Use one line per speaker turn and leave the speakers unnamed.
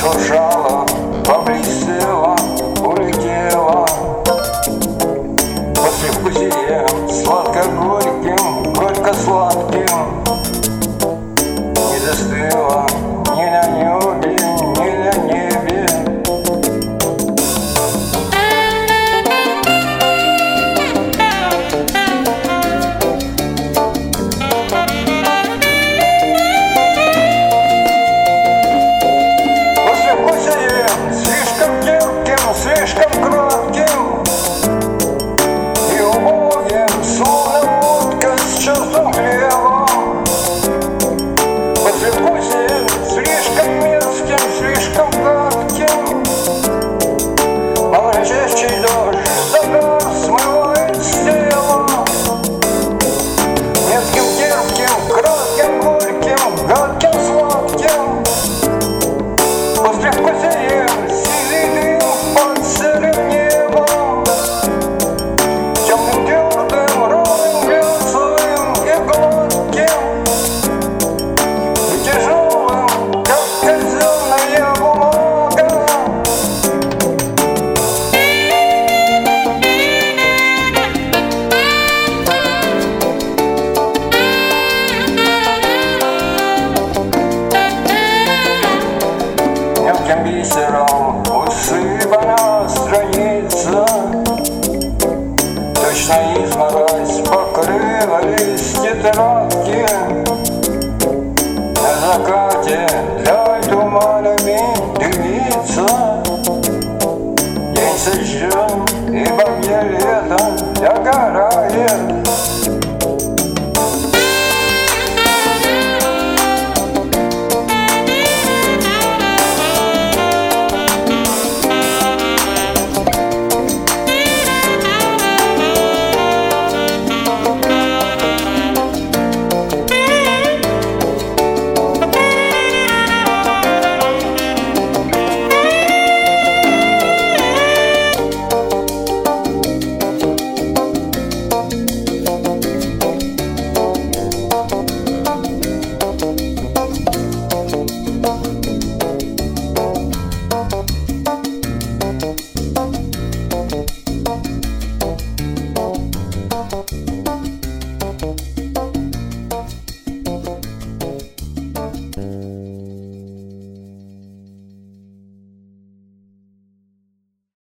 зашуршала, поблестела, улетела. Послевкусием сладко-горьким, горько-сладким не застыла ни на небе, ни на небе. Слишком терпким, слишком кратким и убогим, словно водка с черствым хлебом. Послевкусием слишком мерзким, слишком гадким. Молчащий дождь загар смывает с тела. Мерзким, терпким, кратким, горьким, гадким, сладким. Послевкусием бисером усыпана страница, точно изморозь покрывались тетрадки. На закате для туманами дымится, день сожжен